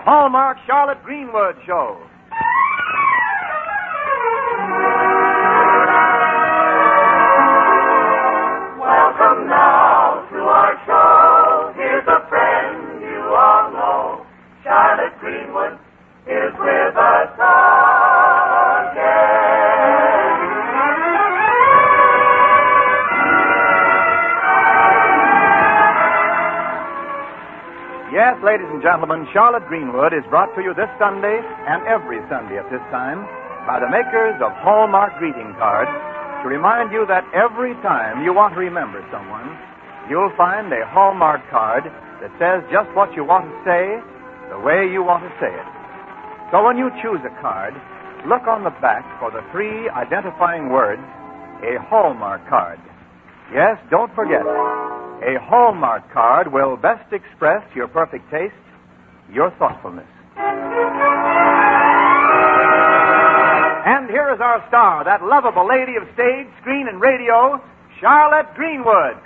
Hallmark Charlotte Greenwood Show. Welcome now to our show. Here's a friend you all know. Charlotte Greenwood is with us again. Yes, ladies and gentlemen, Charlotte Greenwood is brought to you this Sunday and every Sunday at this time by the makers of Hallmark greeting cards to remind you that every time you want to remember someone, you'll find a Hallmark card that says just what you want to say the way you want to say it. So when you choose a card, look on the back for the 3 identifying words, a Hallmark card. Yes, don't forget, a Hallmark card will best express your perfect taste, your thoughtfulness. And here is our star, that lovable lady of stage, screen, and radio, Charlotte Greenwood.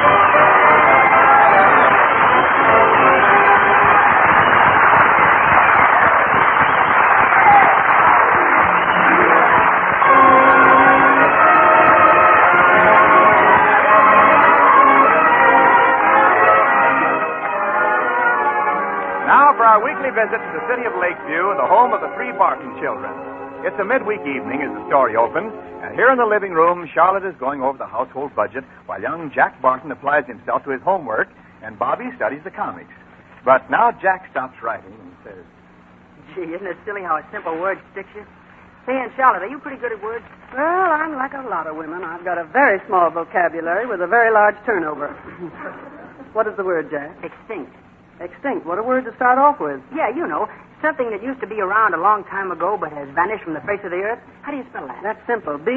Now for our weekly visit to the city of Lakeview, the home of the 3 Barton children. It's a midweek evening as the story opens, and here in the living room, Charlotte is going over the household budget while young Jack Barton applies himself to his homework and Bobby studies the comics. But now Jack stops writing and says, Gee, isn't it silly how a simple word sticks you? Say, Aunt Charlotte, are you pretty good at words? Well, I'm like a lot of women. I've got a very small vocabulary with a very large turnover. What is the word, Jack? Extinct. Extinct. What a word to start off with. Yeah, you know, something that used to be around a long time ago but has vanished from the face of the earth. How do you spell that? That's simple. Butter.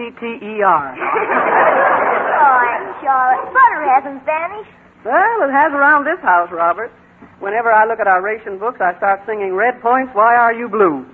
Oh, Aunt Charlotte, butter hasn't vanished. Well, it has around this house, Robert. Whenever I look at our ration books, I start singing Red Points, Why Are You Blue?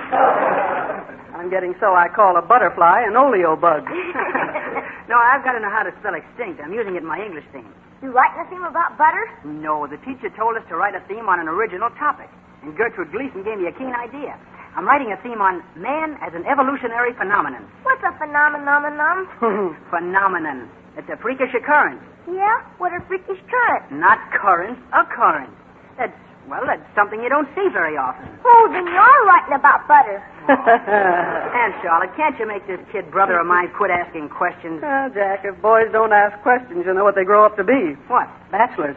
I'm getting so I call a butterfly an oleo bug. No, I've got to know how to spell extinct. I'm using it in my English theme. You writing a theme about butter? No, the teacher told us to write a theme on an original topic. And Gertrude Gleason gave me a keen idea. I'm writing a theme on man as an evolutionary phenomenon. What's a phenomenon? Phenomenon. It's a freakish occurrence. Yeah? What are freakish currents? Not currents, occurrence. That's something you don't see very often. Oh, then you're writing about butter. Aunt Charlotte, can't you make this kid brother of mine quit asking questions? Well, Jack, if boys don't ask questions, you know what they grow up to be. What? Bachelors.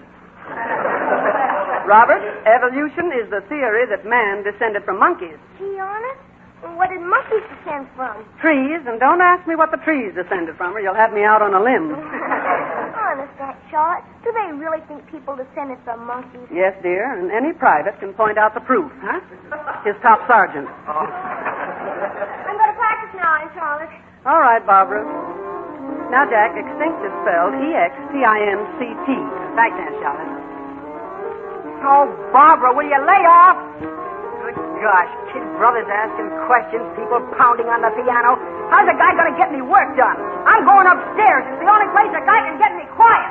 Robert, evolution is the theory that man descended from monkeys. Gee, honest? What did monkeys descend from? Trees, and don't ask me what the trees descended from, or you'll have me out on a limb. Honest, Aunt Charlotte, do they really think people descended from monkeys? Yes, dear, and any private can point out the proof. Huh? His top sergeant. I'm going to practice now, Aunt Charlotte. All right, Barbara. Now, Jack, extinct is spelled E-X-T-I-N-C-T. Thanks, Aunt Charlotte. Oh, Barbara, will you lay off? Good gosh, kid brothers asking questions, people pounding on the piano. How's a guy going to get any work done? I'm going upstairs. It's the only place a guy can get me quiet.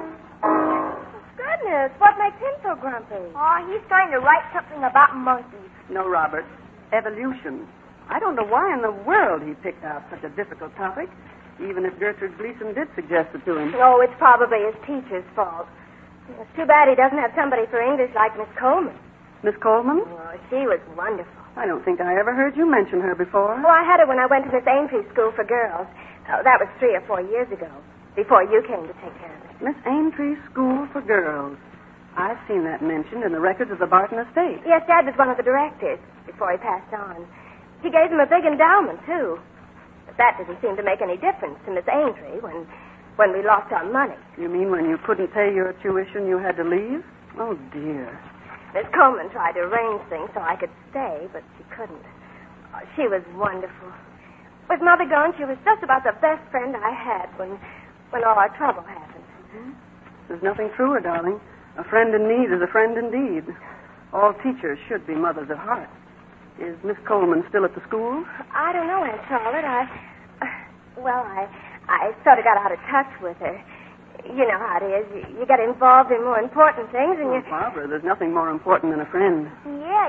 Goodness, what makes him so grumpy? Oh, he's trying to write something about monkeys. No, Robert. Evolution. I don't know why in the world he picked out such a difficult topic, even if Gertrude Gleason did suggest it to him. Oh, it's probably his teacher's fault. It's too bad he doesn't have somebody for English like Miss Coleman. Miss Coleman? Oh, she was wonderful. I don't think I ever heard you mention her before. Oh, I had her when I went to Miss Aintree School for Girls. Oh, that was 3 or 4 years ago, before you came to take care of it. Miss Aintree School for Girls. I've seen that mentioned in the records of the Barton estate. Yes, Dad was one of the directors before he passed on. He gave them a big endowment, too. But that didn't seem to make any difference to Miss Aintree when we lost our money. You mean when you couldn't pay your tuition, you had to leave? Oh, dear. Miss Coleman tried to arrange things so I could stay, but she couldn't. Oh, she was wonderful. With Mother gone, she was just about the best friend I had when all our trouble happened. Mm-hmm. There's nothing truer, darling. A friend in need is a friend indeed. All teachers should be mothers of heart. Is Miss Coleman still at the school? I don't know, Aunt Charlotte. I sort of got out of touch with her. You know how it is. You get involved in more important things, and Barbara, there's nothing more important than a friend. Yeah,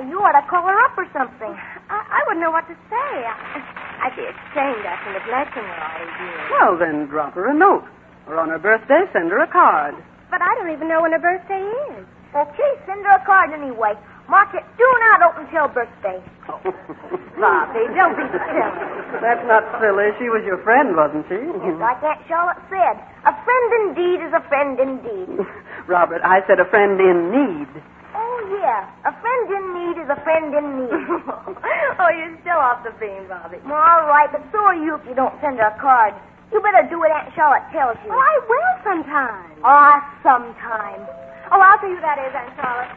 call her up or something. I wouldn't know what to say. I'd be ashamed after neglecting her all these years. Well, then drop her a note. Or on her birthday, send her a card. But I don't even know when her birthday is. Okay, send her a card anyway. Mark it, do not open till birthday. Bobby, don't be silly. That's not silly. She was your friend, wasn't she? It's like Aunt Charlotte said. A friend indeed is a friend indeed. Robert, I said a friend in need. Oh, yeah. A friend in need is a friend in need. Oh, you're still off the beam, Bobby. Well, all right, but so are you if you don't send her a card. You better do what Aunt Charlotte tells you. Oh, I will sometime. Sometime. Oh, I'll see who that is, Aunt Charlotte.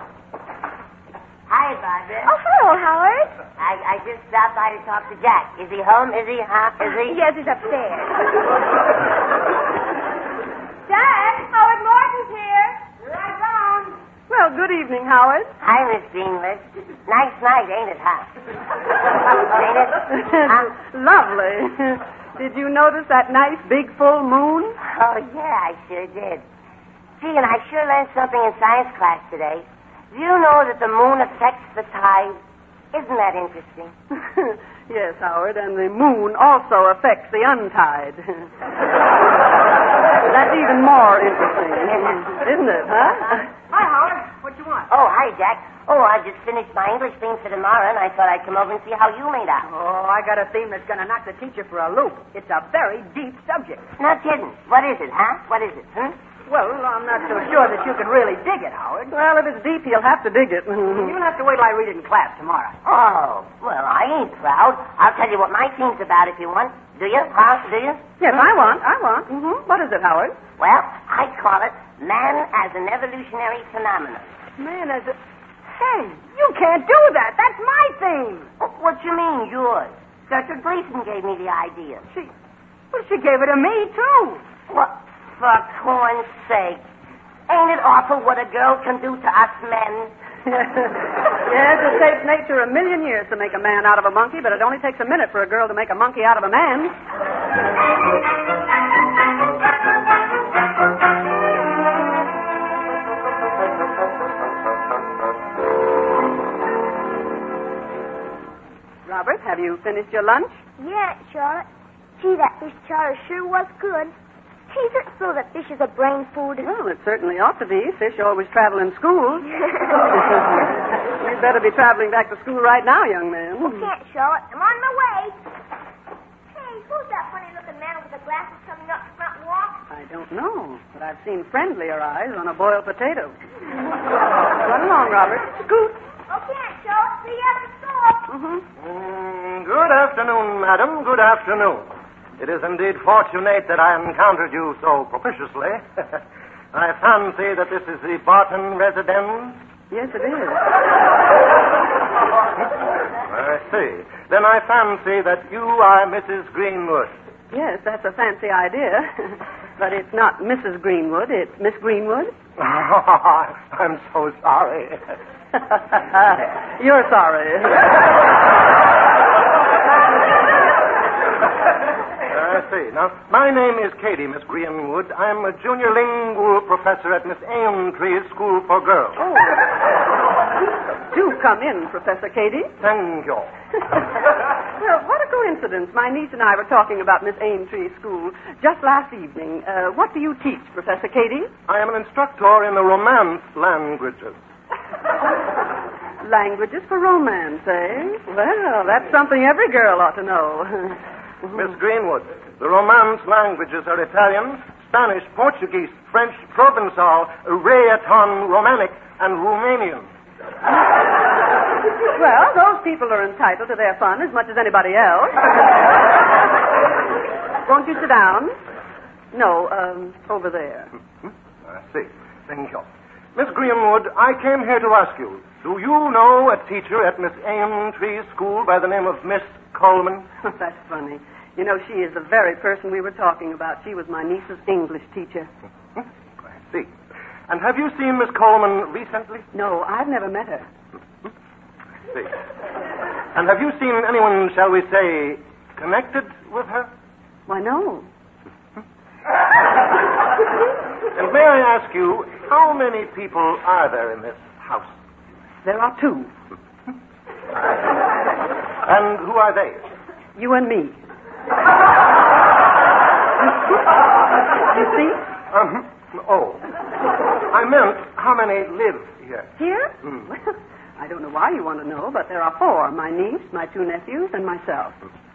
Hi, Barbara. Oh, hello, Howard. I just stopped by to talk to Jack. Is he home? Is he, huh? Is he? Yes, he's upstairs. Jack, Howard Morton's here. Right down. Well, good evening, Howard. Hi, Miss Greenwood. Nice night, ain't it, huh? Ain't it? Huh? Lovely. Did you notice that nice big full moon? Oh, yeah, I sure did. Gee, and I sure learned something in science class today. Do you know that the moon affects the tide? Isn't that interesting? Yes, Howard, and the moon also affects the untide. That's even more interesting, isn't it, huh? Hi, Howard. What you want? Oh, hi, Jack. Oh, I just finished my English theme for tomorrow, and I thought I'd come over and see how you made out. Oh, I got a theme that's going to knock the teacher for a loop. It's a very deep subject. Not kidding. What is it, huh? What is it, hmm? Well, I'm not so sure that you can really dig it, Howard. Well, if it's deep, he'll have to dig it. You'll have to wait till I read it in class tomorrow. Oh, well, I ain't proud. I'll tell you what my theme's about if you want. Do you? Huh? Do you? Yes, I want. Mm-hmm. What is it, Howard? Well, I call it Man as an Evolutionary Phenomenon. Man, as a... Hey, you can't do that. That's my theme. What you mean, yours? Gertrude Gleason gave me the idea. She gave it to me, too. What? For corn's sake. Ain't it awful what a girl can do to us men? Yes, it takes nature 1,000,000 years to make a man out of a monkey, but it only takes a minute for a girl to make a monkey out of a man. Robert, have you finished your lunch? Yeah, Aunt Charlotte. Gee, that fish chowder sure was good. Is it so that fish is a brain food? Well, it certainly ought to be. Fish always travel in schools. You'd better be traveling back to school right now, young man. Okay, Aunt Charlotte. I'm on my way. Hey, who's that funny-looking man with the glasses coming up the front walk? I don't know, but I've seen friendlier eyes on a boiled potato. Run along, Robert. Scoot. Okay, Aunt Charlotte. See you at the store. Good afternoon, madam. Good afternoon. It is indeed fortunate that I encountered you so propitiously. I fancy that this is the Barton residence. Yes, it is. I see. Then I fancy that you are Mrs. Greenwood. Yes, that's a fancy idea. But it's not Mrs. Greenwood, it's Miss Greenwood. I'm so sorry. You're sorry. I see. Now, my name is Katie, Miss Greenwood. I'm a junior lingual professor at Miss Aintree School for Girls. Oh. Do come in, Professor Katie. Thank you. Well, what a coincidence. My niece and I were talking about Miss Aintree School just last evening. What do you teach, Professor Katie? I am an instructor in the Romance languages. Languages for romance, eh? Well, that's something every girl ought to know. Miss Greenwood, the Romance languages are Italian, Spanish, Portuguese, French, Provençal, Rhaeton, Romanic, and Romanian. Well, those people are entitled to their fun as much as anybody else. Won't you sit down? No, over there. I see. Thank you. Miss Greenwood, I came here to ask you, do you know a teacher at Miss Aintree School by the name of Miss Coleman? That's funny. You know, she is the very person we were talking about. She was my niece's English teacher. I see. And have you seen Miss Coleman recently? No, I've never met her. I see. And have you seen anyone, shall we say, connected with her? Why, no. And may I ask you, how many people are there in this house? There are 2. And who are they? You and me. You see? Oh. I meant, how many live here? Here? Well, I don't know why you want to know, but there are 4. My niece, my 2 nephews, and myself.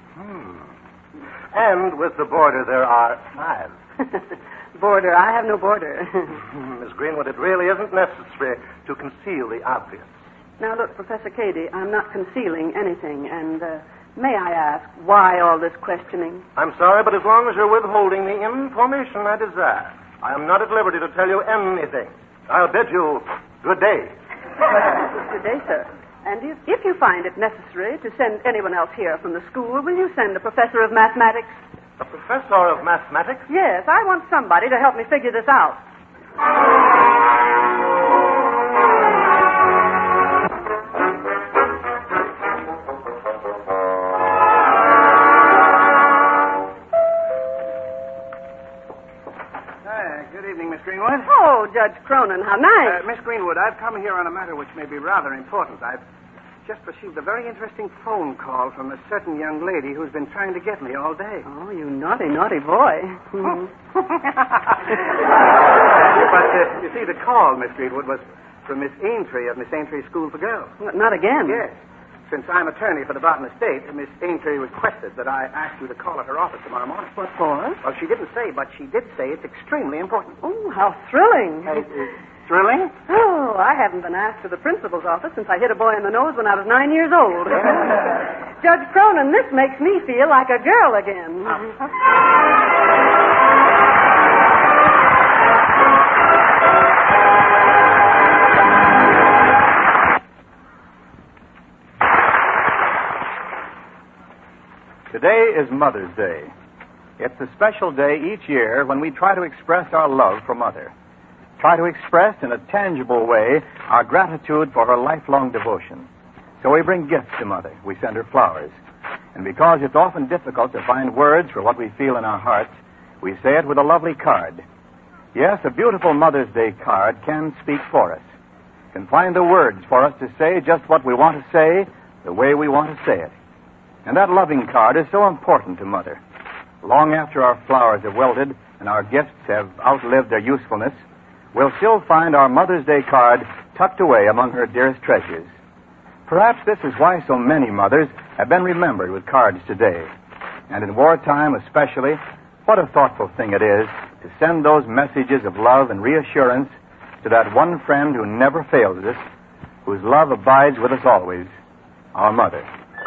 And with the boarder, there are 5. Border? I have no border. Miss Greenwood, it really isn't necessary to conceal the obvious. Now, look, Professor Cady, I'm not concealing anything, and may I ask, why all this questioning? I'm sorry, but as long as you're withholding the information I desire, I am not at liberty to tell you anything. I'll bid you good day. Good day, sir. And if you find it necessary to send anyone else here from the school, will you send a professor of mathematics? A professor of mathematics? Yes, I want somebody to help me figure this out. Good evening, Miss Greenwood. Oh, Judge Cronin, how nice. Miss Greenwood, I've come here on a matter which may be rather important. I've just received a very interesting phone call from a certain young lady who's been trying to get me all day. Oh, you naughty, naughty boy. But you see, the call, Miss Greenwood, was from Miss Aintree of Miss Aintree School for Girls. Not again. Yes. Since I'm attorney for the Barton Estate, Miss Aintree requested that I ask you to call at her office tomorrow morning. What for? Well, she didn't say, but she did say it's extremely important. Oh, how thrilling. Thrilling? Oh, I haven't been asked to the principal's office since I hit a boy in the nose when I was 9 years old. Judge Cronin, this makes me feel like a girl again. Today is Mother's Day. It's a special day each year when we try to express our love for Mother. Try to express in a tangible way our gratitude for her lifelong devotion. So we bring gifts to Mother. We send her flowers. And because it's often difficult to find words for what we feel in our hearts, we say it with a lovely card. Yes, a beautiful Mother's Day card can speak for us. Can find the words for us to say just what we want to say, the way we want to say it. And that loving card is so important to Mother. Long after our flowers have wilted and our gifts have outlived their usefulness, we'll still find our Mother's Day card tucked away among her dearest treasures. Perhaps this is why so many mothers have been remembered with cards today. And in wartime especially, what a thoughtful thing it is to send those messages of love and reassurance to that one friend who never fails us, whose love abides with us always, our mother.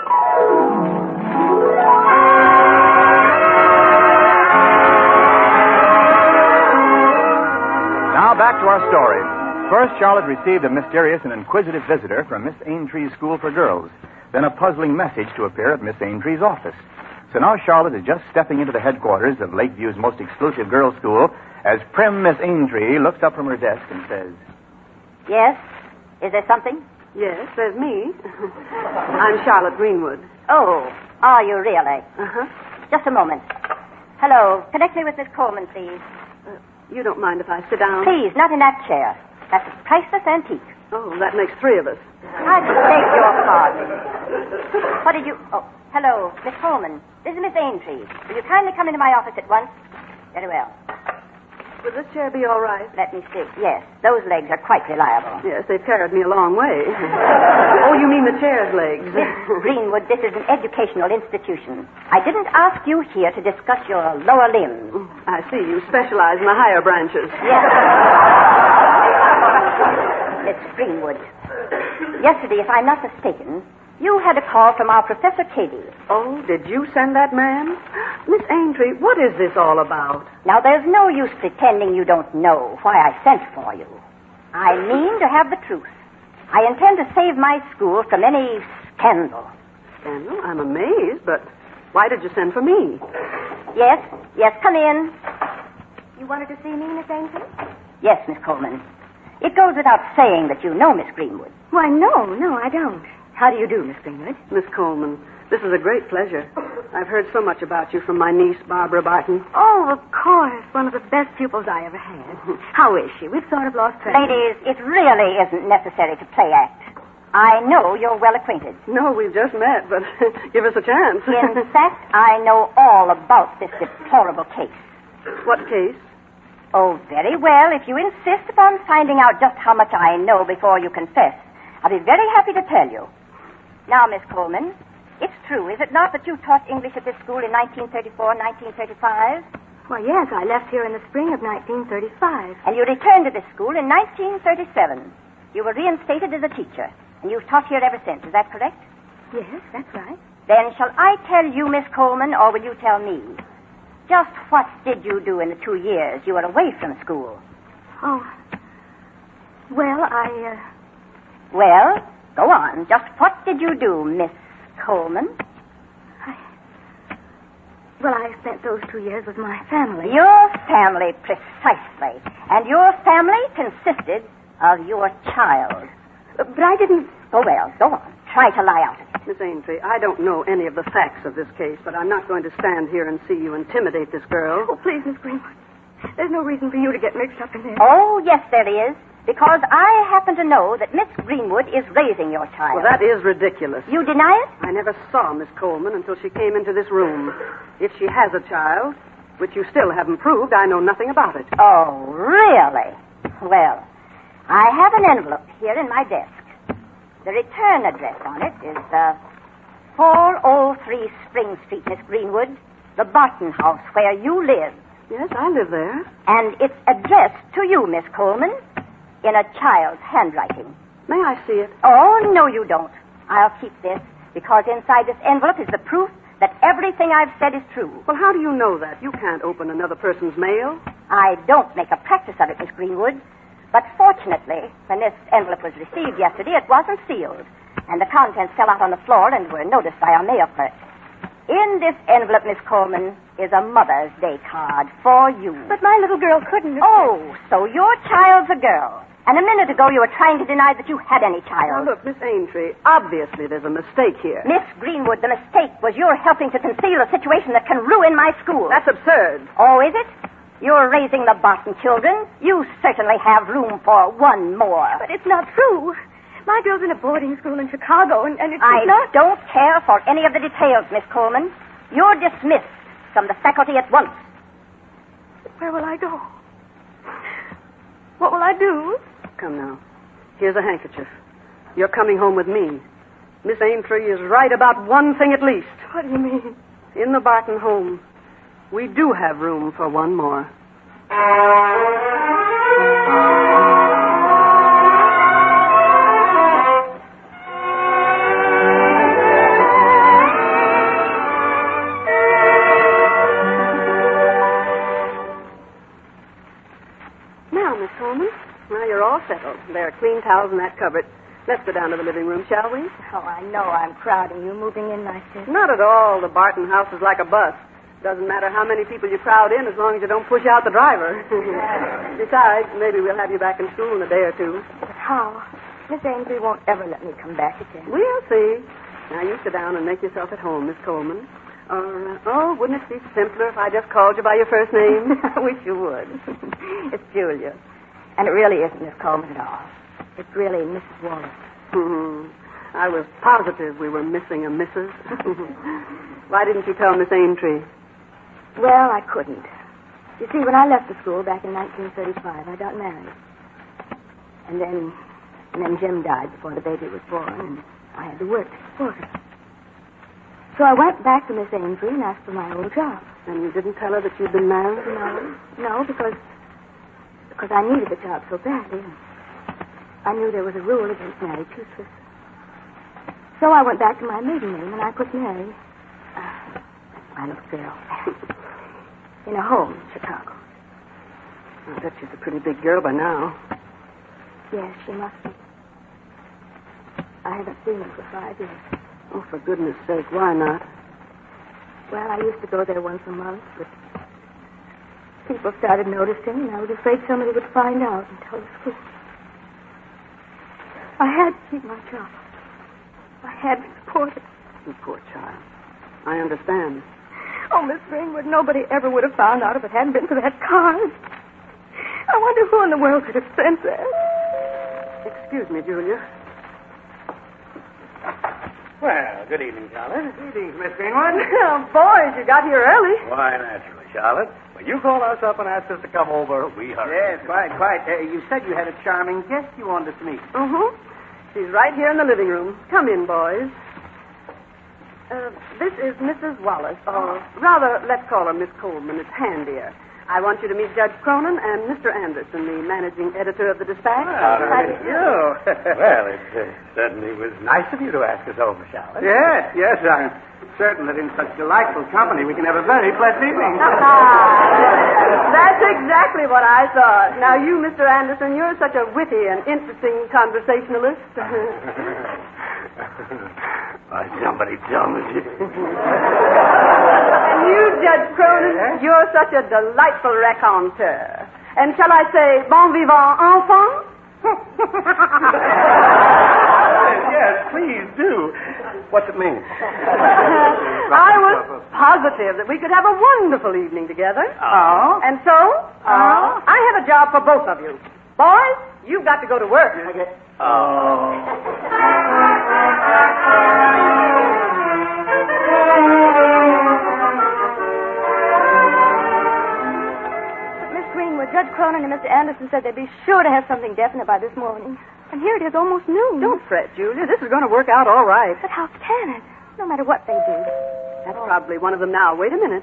Now back to our story. First, Charlotte received a mysterious and inquisitive visitor from Miss Aintree's School for Girls. Then a puzzling message to appear at Miss Aintree's office. So now Charlotte is just stepping into the headquarters of Lakeview's most exclusive girls' school as prim Miss Aintree looks up from her desk and says, Yes? Is there something? Yes, there's me. I'm Charlotte Greenwood. Oh, are you really? Uh-huh. Just a moment. Hello. Connect me with Miss Coleman, please. You don't mind if I sit down? Please, not in that chair. That's a priceless antique. Oh, that makes 3 of us. I beg your pardon. What did you... Oh, hello, Miss Coleman. This is Miss Aintree. Will you kindly come into my office at once? Very well. Would this chair be all right? Let me see. Yes, those legs are quite reliable. Yes, they've carried me a long way. Oh, you mean the chair's legs? Miss Greenwood, this is an educational institution. I didn't ask you here to discuss your lower limbs. I see. You specialize in the higher branches. Yes. Miss Greenwood, yesterday, if I'm not mistaken, you had a call from our Professor Cady. Oh, did you send that man? Miss Aintree, what is this all about? Now, there's no use pretending you don't know why I sent for you. I mean to have the truth. I intend to save my school from any scandal. Scandal? I'm amazed, but why did you send for me? Yes, come in. You wanted to see me, Miss Aintree? Yes, Miss Coleman. It goes without saying that you know Miss Greenwood. Why, no, I don't. How do you do, Miss Greenwood? Miss Coleman, this is a great pleasure. I've heard so much about you from my niece, Barbara Barton. Oh, of course. One of the best pupils I ever had. How is she? We've sort of lost track. Ladies, it really isn't necessary to play act. I know you're well acquainted. No, we've just met, but give us a chance. In fact, I know all about this deplorable case. What case? Oh, very well. If you insist upon finding out just how much I know before you confess, I'll be very happy to tell you. Now, Miss Coleman, it's true, is it not, that you taught English at this school in 1934, 1935? Why, yes, I left here in the spring of 1935. And you returned to this school in 1937. You were reinstated as a teacher, and you've taught here ever since. Is that correct? Yes, that's right. Then shall I tell you, Miss Coleman, or will you tell me? Just what did you do in the 2 years you were away from school? Oh, well, Well, go on. Just what did you do, Miss Coleman? I spent those 2 years with my family. Your family, precisely. And your family consisted of your child. But I didn't... Oh, well, go on. Try to lie out of it. Miss Aintree, I don't know any of the facts of this case, but I'm not going to stand here and see you intimidate this girl. Oh, please, Miss Greenwood. There's no reason for you to get mixed up in this. Oh, yes, there is. Because I happen to know that Miss Greenwood is raising your child. Well, that is ridiculous. You deny it? I never saw Miss Coleman until she came into this room. If she has a child, which you still haven't proved, I know nothing about it. Oh, really? Well, I have an envelope here in my desk. The return address on it is 403 Spring Street, Miss Greenwood, the Barton House where you live. Yes, I live there. And it's addressed to you, Miss Coleman, in a child's handwriting. May I see it? Oh, no, you don't. I'll keep this, because inside this envelope is the proof that everything I've said is true. Well, how do you know that? You can't open another person's mail. I don't make a practice of it, Miss Greenwood. But fortunately, when this envelope was received yesterday, it wasn't sealed, and the contents fell out on the floor and were noticed by our mail clerk. In this envelope, Miss Coleman, is a Mother's Day card for you. But my little girl couldn't have... Oh, so your child's a girl. And a minute ago you were trying to deny that you had any child. Now, look, Miss Aintree, obviously there's a mistake here. Miss Greenwood, the mistake was your helping to conceal a situation that can ruin my school. That's absurd. Oh, is it? You're raising the Barton children. You certainly have room for one more. But it's not true. My girl's in a boarding school in Chicago, and it's I not... don't care for any of the details, Miss Coleman. You're dismissed from the faculty at once. Where will I go? What will I do? Come now. Here's a handkerchief. You're coming home with me. Miss Aintree is right about one thing at least. What do you mean? In the Barton home, we do have room for one more. Now, Miss Coleman, now you're all settled. There are clean towels in that cupboard. Let's go down to the living room, shall we? Oh, I know I'm crowding you, moving in like this. Not at all. The Barton house is like a bus. Doesn't matter how many people you crowd in as long as you don't push out the driver. Besides, maybe we'll have you back in school in a day or two. But how? Miss Aintree won't ever let me come back again. We'll see. Now, you sit down and make yourself at home, Miss Coleman. Oh, wouldn't it be simpler if I just called you by your first name? I wish you would. It's Julia. And it really isn't Miss Coleman at all. It's really Mrs. Wallace. I was positive we were missing a Mrs. Why didn't you tell Miss Aintree? Well, I couldn't. You see, when I left the school back in 1935, I got married. And then Jim died before the baby was born, and I had to work to support her. So I went back to Miss Aintree and asked for my old job. And you didn't tell her that you'd been married? No, because I needed the job so badly. I knew there was a rule against married two sisters. So I went back to my maiden name, and I put Mary, my little girl, in a home in Chicago. I bet she's a pretty big girl by now. Yes, she must be. I haven't seen her for 5 years. Oh, for goodness sake, why not? Well, I used to go there once a month, but people started noticing, and I was afraid somebody would find out and tell the school. I had to keep my job. I had to support it. You poor child. I understand. Oh, Miss Greenwood, nobody ever would have found out if it hadn't been for that card. I wonder who in the world could have sent that. Excuse me, Julia. Good evening, Charlotte. Greetings, Miss Greenwood. Boys, you got here early. Why, naturally, Charlotte. When you called us up and asked us to come over, we hurried. Yes, quite. You said you had a charming guest you wanted to meet. Mm-hmm. She's right here in the living room. Come in, boys. This is Mrs. Wallace, or rather, let's call her Miss Coleman. It's handier. I want you to meet Judge Cronin and Mr. Anderson, the managing editor of the Dispatch. How do you? Well, it certainly was nice of you to ask us over, Charlotte. Yes, I'm certain that in such delightful company we can have a very pleasant evening. That's exactly what I thought. Now, you, Mr. Anderson, you're such a witty and interesting conversationalist. Why, somebody tell me. And you, Judge Cronin, you're such a delightful raconteur. And shall I say, bon vivant enfant? Yes, please do. What's it mean? I was positive that we could have a wonderful evening together. Oh? And so, I have a job for both of you. Boys, you've got to go to work. Miss Greenwood, Judge Cronin and Mr. Anderson said they'd be sure to have something definite by this morning. And here it is, almost noon. Don't fret, Julia. This is going to work out all right. But how can it? No matter what they do. That's probably one of them now. Wait a minute.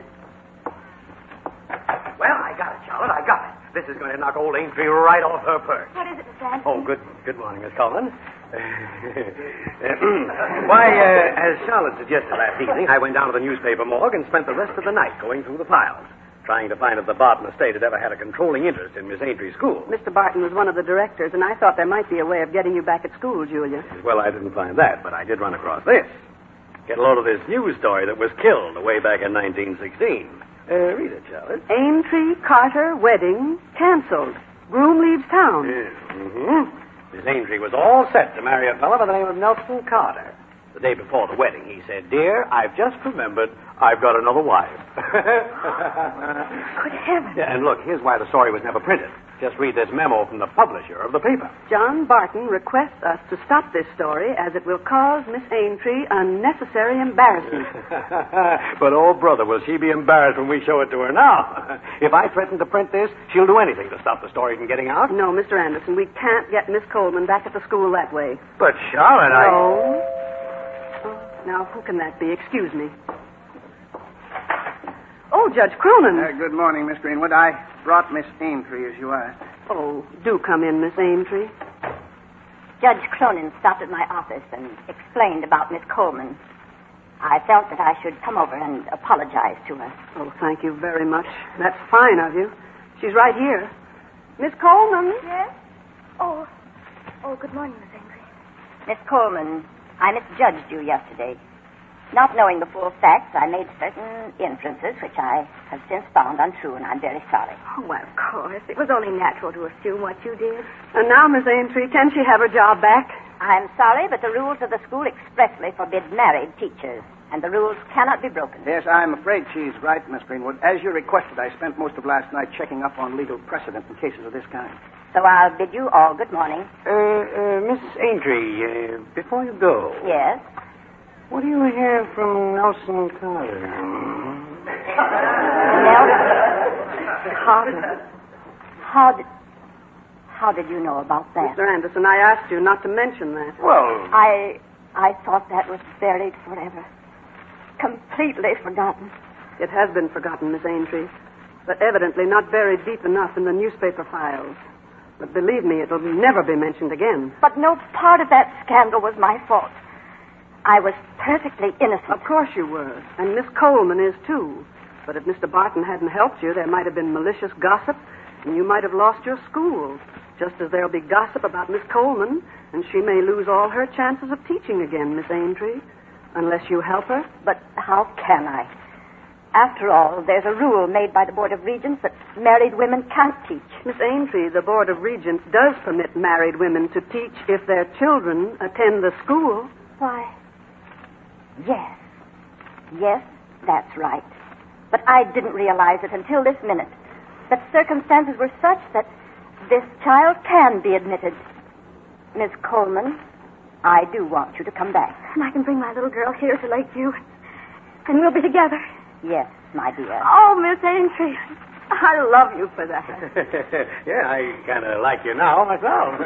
Well, I got it, Charlotte. I got it. This is going to knock old Aintree right off her perch. What is it, Mr. Anderson? Oh, good morning, Miss Coleman. Why, as Charlotte suggested last evening, I went down to the newspaper morgue and spent the rest of the night going through the files, trying to find if the Barton estate had ever had a controlling interest in Miss Aintrie's school. Mr. Barton was one of the directors, and I thought there might be a way of getting you back at school, Julia. Well, I didn't find that, but I did run across this. Get a load of this news story that was killed way back in 1916. Read it, Charlotte. Aintree Carter wedding canceled. Groom leaves town. Yeah. Mm-hmm. Miss Aintree was all set to marry a fellow by the name of Nelson Carter. The day before the wedding, he said, "Dear, I've just remembered I've got another wife." Good heavens. Yeah, and look, here's why the story was never printed. Just read this memo from the publisher of the paper. John Barton requests us to stop this story as it will cause Miss Aintree unnecessary embarrassment. But, oh, brother, will she be embarrassed when we show it to her now? If I threaten to print this, she'll do anything to stop the story from getting out. No, Mr. Anderson, we can't get Miss Coleman back at the school that way. But, Charlotte, No. Now, who can that be? Excuse me. Oh, Judge Cronin. Good morning, Miss Greenwood. I brought Miss Aintree, as you asked. Oh, do come in, Miss Aintree. Judge Cronin stopped at my office and explained about Miss Coleman. I felt that I should come over and apologize to her. Oh, thank you very much. That's fine of you. She's right here. Miss Coleman. Yes? Oh, good morning, Miss Aintree. Miss Coleman, I misjudged you yesterday. Not knowing the full facts, I made certain inferences which I have since found untrue, and I'm very sorry. Oh, well, of course. It was only natural to assume what you did. And now, Miss Aintree, can she have her job back? I'm sorry, but the rules of the school expressly forbid married teachers, and the rules cannot be broken. Yes, I'm afraid she's right, Miss Greenwood. As you requested, I spent most of last night checking up on legal precedent in cases of this kind. So I'll bid you all good morning. Miss Aintree, before you go... Yes? What do you hear from Nelson Carter? Nelson Carter? How did you know about that? Mr. Anderson, I asked you not to mention that. Well... I thought that was buried forever. Completely forgotten. It has been forgotten, Miss Aintree, but evidently not buried deep enough in the newspaper files. But believe me, it'll never be mentioned again. But no part of that scandal was my fault. I was perfectly innocent. Of course you were. And Miss Coleman is, too. But if Mr. Barton hadn't helped you, there might have been malicious gossip, and you might have lost your school. Just as there'll be gossip about Miss Coleman, and she may lose all her chances of teaching again, Miss Aintree. Unless you help her. But how can I? After all, there's a rule made by the Board of Regents that married women can't teach. Miss Aintree, the Board of Regents does permit married women to teach if their children attend the school. Why... Yes, that's right. But I didn't realize it until this minute. That circumstances were such that this child can be admitted. Miss Coleman, I do want you to come back. And I can bring my little girl here to Lakeview. And we'll be together. Yes, my dear. Oh, Miss Aintree, I love you for that. Yeah, I kind of like you now myself.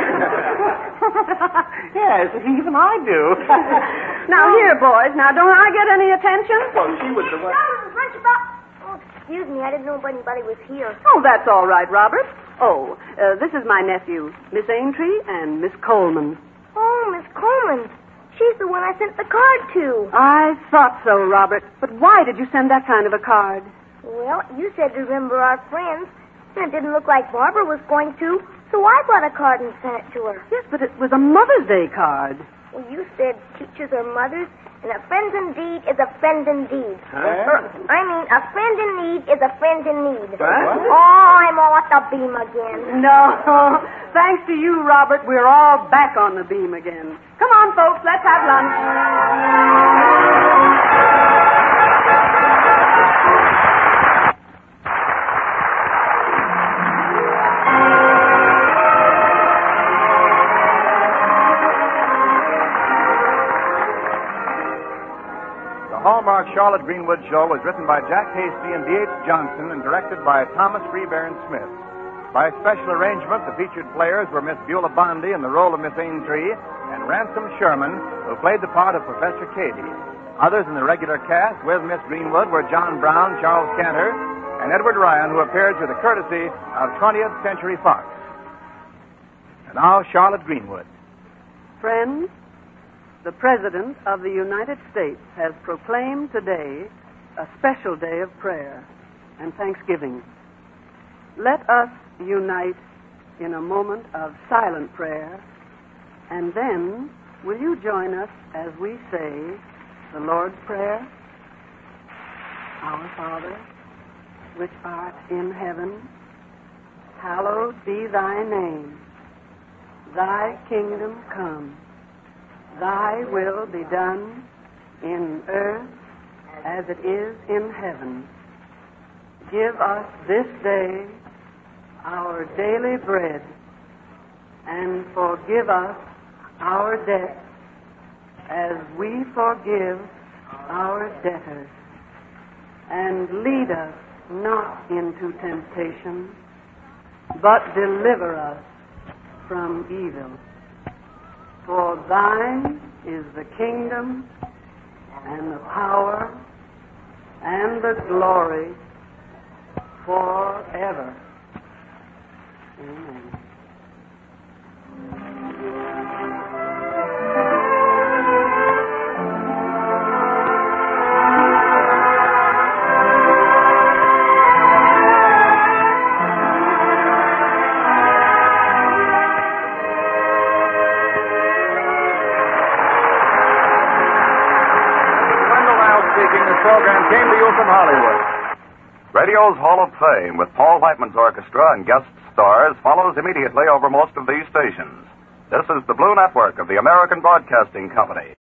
Yes, even I do. Now, here, boys. Now, don't I get any attention? Well, she was the one. Oh, excuse me. I didn't know anybody was here. Oh, that's all right, Robert. Oh, this is my nephew, Miss Aintree and Miss Coleman. Oh, Miss Coleman. She's the one I sent the card to. I thought so, Robert. But why did you send that kind of a card? Well, you said to remember our friends. And it didn't look like Barbara was going to, so I bought a card and sent it to her. Yes, but it was a Mother's Day card. Well, you said teachers are mothers, and a friend indeed is a friend indeed. I mean, a friend in need is a friend in need. What? Oh, I'm off the beam again. No. Thanks to you, Robert, we're all back on the beam again. Come on, folks, let's have lunch. Hallmark Charlotte Greenwood Show was written by Jack Hasty and D.H. Johnson and directed by Thomas Freebairn Smith. By special arrangement, the featured players were Miss Beulah Bondi in the role of Miss Aintree and Ransom Sherman, who played the part of Professor Cady. Others in the regular cast with Miss Greenwood were John Brown, Charles Cantor, and Edward Ryan, who appeared through the courtesy of 20th Century Fox. And now, Charlotte Greenwood. Friends, the President of the United States has proclaimed today a special day of prayer and thanksgiving. Let us unite in a moment of silent prayer, and then will you join us as we say the Lord's Prayer? Our Father, which art in heaven, hallowed be thy name. Thy kingdom come. Thy will be done in earth as it is in heaven. Give us this day our daily bread, and forgive us our debts as we forgive our debtors. And lead us not into temptation, but deliver us from evil. For thine is the kingdom and the power and the glory forever. Amen. Program came to you from Hollywood. Radio's Hall of Fame with Paul Whiteman's orchestra and guest stars follows immediately over most of these stations. This is the Blue Network of the American Broadcasting Company.